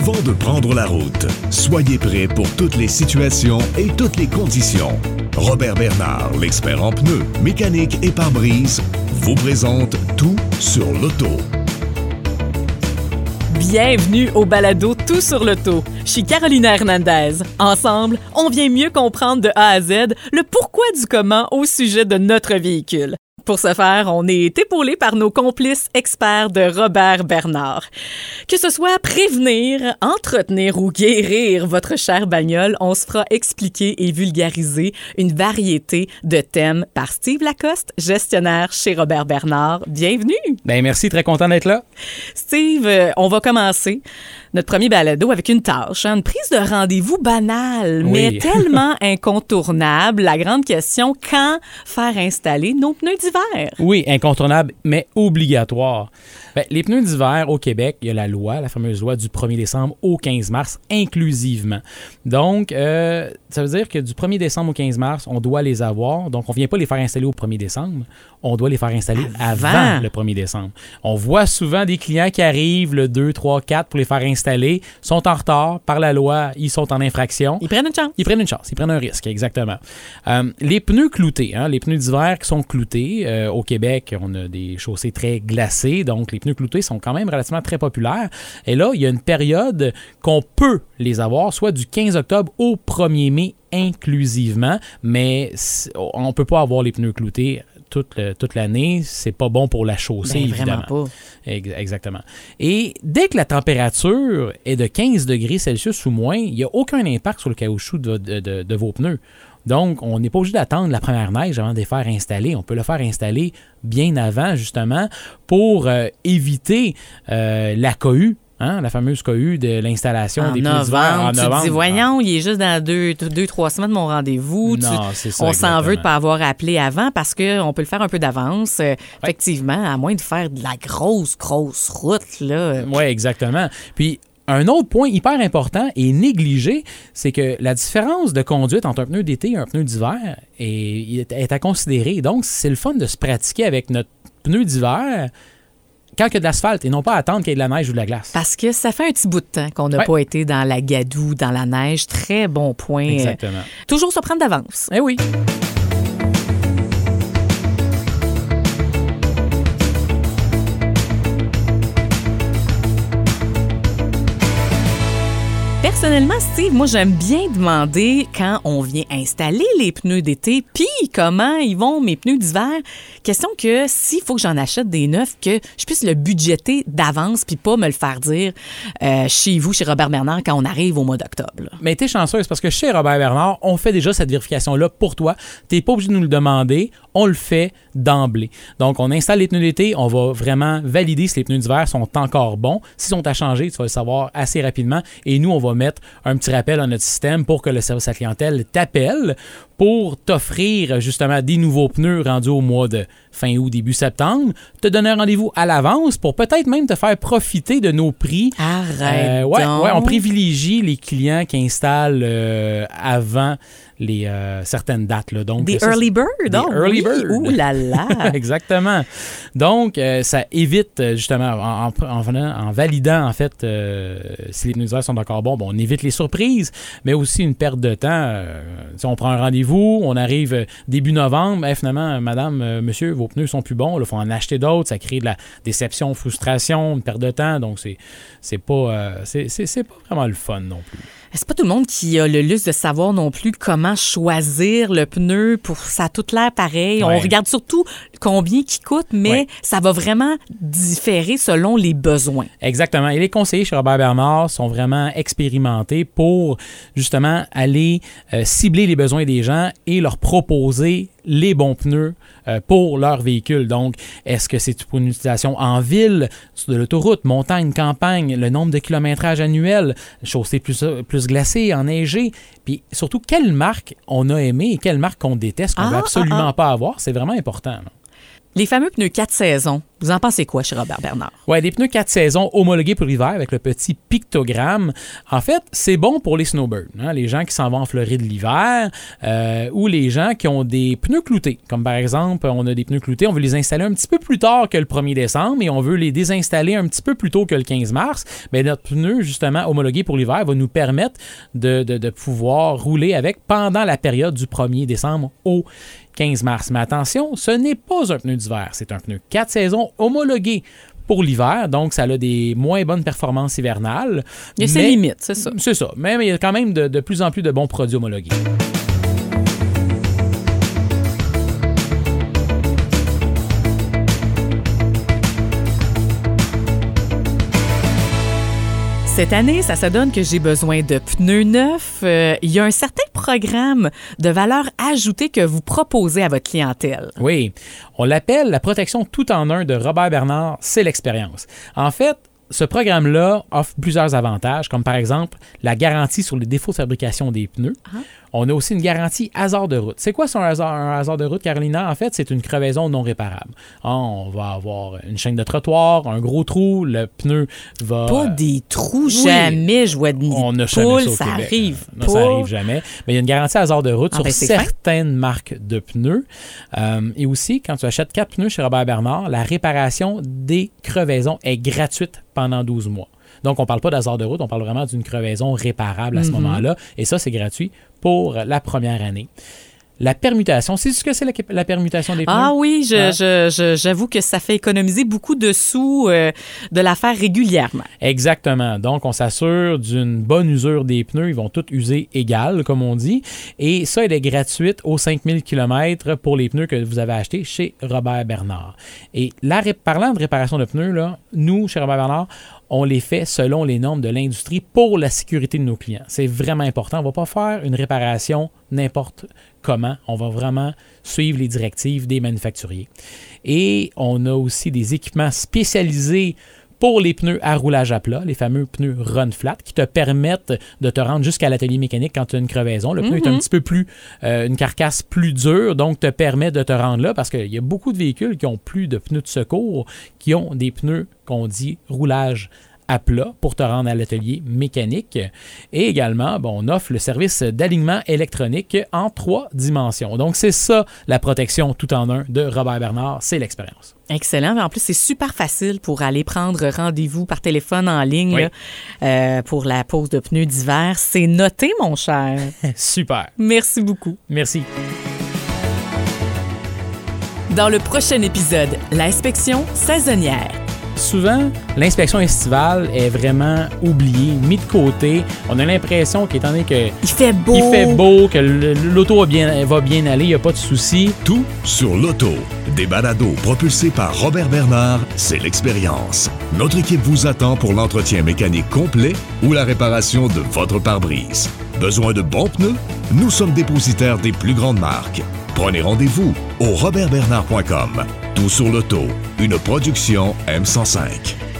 Avant de prendre la route, soyez prêts pour toutes les situations et toutes les conditions. Robert Bernard, l'expert en pneus, mécanique et pare-brise, vous présente Tout sur l'auto. Bienvenue au balado Tout sur l'auto. Je suis Carolina Hernandez. Ensemble, on vient mieux comprendre de A à Z le pourquoi du comment au sujet de notre véhicule. Pour ce faire, on est épaulé par nos complices experts de Robert Bernard. Que ce soit prévenir, entretenir ou guérir votre chère bagnole, on se fera expliquer et vulgariser une variété de thèmes par Steve Lacoste, gestionnaire chez Robert Bernard. Bienvenue! Bien, merci, très content d'être là. Steve, on va commencer notre premier balado avec une tâche, une prise de rendez-vous banale, mais tellement incontournable. La grande question, quand faire installer nos pneus d'hiver? Oui, incontournable, mais obligatoire. Bien, les pneus d'hiver au Québec, il y a la loi, la fameuse loi du 1er décembre au 15 mars, inclusivement. Donc, ça veut dire que du 1er décembre au 15 mars, on doit les avoir. Donc, on ne vient pas les faire installer au 1er décembre, on doit les faire installer avant le 1er décembre. On voit souvent des clients qui arrivent le 2, 3, 4 pour les faire installer, sont en retard par la loi, ils sont en infraction. Ils prennent une chance. Ils prennent une chance, ils prennent un risque, exactement. Les pneus cloutés, les pneus d'hiver qui sont cloutés, au Québec, on a des chaussées très glacées, donc les pneus cloutés sont quand même relativement très populaires. Et là, il y a une période qu'on peut les avoir, soit du 15 octobre au 1er mai inclusivement, mais on ne peut pas avoir les pneus cloutés toute l'année. C'est pas bon pour la chaussée, évidemment. Vraiment pas. Exactement. Et dès que la température est de 15 degrés Celsius ou moins, il n'y a aucun impact sur le caoutchouc de vos pneus. Donc, on n'est pas obligé d'attendre la première neige avant de les faire installer. On peut le faire installer bien avant, justement, pour éviter la cohue. La fameuse cohue de l'installation des pneus d'hiver en novembre. Tu te dis, voyons, il est juste dans 2-3 semaines de mon rendez-vous. Non, c'est ça, on s'en veut de ne pas avoir appelé avant parce qu'on peut le faire un peu d'avance. Effectivement, à moins de faire de la grosse route. Oui, exactement. Puis, un autre point hyper important et négligé, c'est que la différence de conduite entre un pneu d'été et un pneu d'hiver est à considérer. Donc, c'est le fun de se pratiquer avec notre pneu d'hiver quand il y a de l'asphalte et non pas attendre qu'il y ait de la neige ou de la glace. Parce que ça fait un petit bout de temps qu'on n'a pas été dans la gadoue, dans la neige. Très bon point. Exactement. Toujours se prendre d'avance. Eh oui. Personnellement, Steve, moi, j'aime bien demander quand on vient installer les pneus d'été, puis comment ils vont mes pneus d'hiver. Question que s'il faut que j'en achète des neufs, que je puisse le budgéter d'avance puis pas me le faire dire chez vous, chez Robert Bernard, quand on arrive au mois d'octobre. Là. Mais t'es chanceuse parce que chez Robert Bernard, on fait déjà cette vérification-là pour toi. T'es pas obligé de nous le demander. On le fait d'emblée. Donc, on installe les pneus d'été. On va vraiment valider si les pneus d'hiver sont encore bons. S'ils sont à changer, tu vas le savoir assez rapidement. Et nous, on va mettre un petit rappel dans notre système pour que le service à la clientèle t'appelle pour t'offrir justement des nouveaux pneus rendus au mois de fin août, début septembre, te donner un rendez-vous à l'avance pour peut-être même te faire profiter de nos prix. Arrête donc. On privilégie les clients qui installent avant les certaines dates. Là. Donc, des early birds. Des early birds. Ouh là là. Exactement. Donc, ça évite justement, en validant en fait si les pneus d'hiver sont encore bons, on évite les surprises, mais aussi une perte de temps. Si on prend un rendez-vous, on arrive début novembre, finalement, madame, monsieur, vos pneus sont plus bons, il faut en acheter d'autres, ça crée de la déception, frustration, une perte de temps, donc c'est pas vraiment le fun non plus. C'est pas tout le monde qui a le luxe de savoir non plus comment choisir le pneu pour ça a tout l'air pareil. Ouais. On regarde surtout combien il coûte, mais ça va vraiment différer selon les besoins. Exactement. Et les conseillers chez Robert Bernard sont vraiment expérimentés pour justement aller cibler les besoins des gens et leur proposer les bons pneus pour leur véhicule. Donc, est-ce que c'est pour une utilisation en ville, sur de l'autoroute, montagne, campagne, le nombre de kilométrages annuel, chaussée plus glacée, enneigée, puis surtout, quelle marque on a aimé et quelle marque qu'on déteste, qu'on ne veut absolument pas avoir, c'est vraiment important. Là. Les fameux pneus 4 saisons, vous en pensez quoi chez Robert Bernard? Ouais, des pneus 4 saisons homologués pour l'hiver avec le petit pictogramme. En fait, c'est bon pour les snowbirds, hein, les gens qui s'en vont en Floride l'hiver ou les gens qui ont des pneus cloutés. Comme par exemple, on a des pneus cloutés, on veut les installer un petit peu plus tard que le 1er décembre et on veut les désinstaller un petit peu plus tôt que le 15 mars. Bien, notre pneu, justement, homologué pour l'hiver va nous permettre de pouvoir rouler avec pendant la période du 1er décembre au 15 mars. Mais attention, ce n'est pas un pneu d'hiver, c'est un pneu 4 saisons homologué pour l'hiver, donc ça a des moins bonnes performances hivernales. Il y a ses limites, c'est ça. C'est ça, mais il y a quand même de plus en plus de bons produits homologués. Cette année, ça donne que j'ai besoin de pneus neufs. Il y a un certain programme de valeur ajoutée que vous proposez à votre clientèle. Oui, on l'appelle la protection tout en un de Robert Bernard, c'est l'expérience. En fait, ce programme-là offre plusieurs avantages, comme par exemple la garantie sur les défauts de fabrication des pneus. On a aussi une garantie hasard de route. C'est quoi un hasard de route, Carolina? En fait, c'est une crevaison non réparable. On va avoir une chaîne de trottoir, un gros trou, le pneu va... Pas des trous, jamais je vois de on n'a jamais ça Québec. Arrive Non, ça arrive jamais. Mais il y a une garantie hasard de route sur certaines marques de pneus. Et aussi, quand tu achètes 4 pneus chez Robert Bernard, la réparation des crevaisons est gratuite pendant 12 mois. Donc, on ne parle pas d'hasard de route, on parle vraiment d'une crevaison réparable à ce moment-là. Et ça, c'est gratuit pour la première année. La permutation, c'est ce que c'est la permutation des pneus? Ah oui, j'avoue que ça fait économiser beaucoup de sous de la faire régulièrement. Exactement. Donc, on s'assure d'une bonne usure des pneus. Ils vont tous user égal, comme on dit. Et ça, elle est gratuite aux 5000 km pour les pneus que vous avez achetés chez Robert Bernard. Et parlant de réparation de pneus, là, nous, chez Robert Bernard, on les fait selon les normes de l'industrie pour la sécurité de nos clients. C'est vraiment important. On ne va pas faire une réparation n'importe comment. On va vraiment suivre les directives des manufacturiers. Et on a aussi des équipements spécialisés pour les pneus à roulage à plat, les fameux pneus Run Flat, qui te permettent de te rendre jusqu'à l'atelier mécanique quand tu as une crevaison. Le pneu est un petit peu plus, une carcasse plus dure, donc te permet de te rendre là, parce qu'il y a beaucoup de véhicules qui n'ont plus de pneus de secours, qui ont des pneus qu'on dit roulage à plat pour te rendre à l'atelier mécanique. Et également, on offre le service d'alignement électronique en 3 dimensions. Donc, c'est ça, la protection tout en un de Robert Bernard, c'est l'expérience. Excellent. Mais en plus, c'est super facile pour aller prendre rendez-vous par téléphone en ligne là, pour la pose de pneus d'hiver. C'est noté, mon cher. Super. Merci beaucoup. Merci. Dans le prochain épisode, l'inspection saisonnière. Souvent, l'inspection estivale est vraiment oubliée, mise de côté. On a l'impression qu'étant donné que il fait beau, que l'auto va bien aller, il n'y a pas de souci. Tout sur l'auto. Des balados propulsés par Robert Bernard, c'est l'expérience. Notre équipe vous attend pour l'entretien mécanique complet ou la réparation de votre pare-brise. Besoin de bons pneus? Nous sommes dépositaires des plus grandes marques. Prenez rendez-vous au robertbernard.com. Tout sur l'auto, une production M105.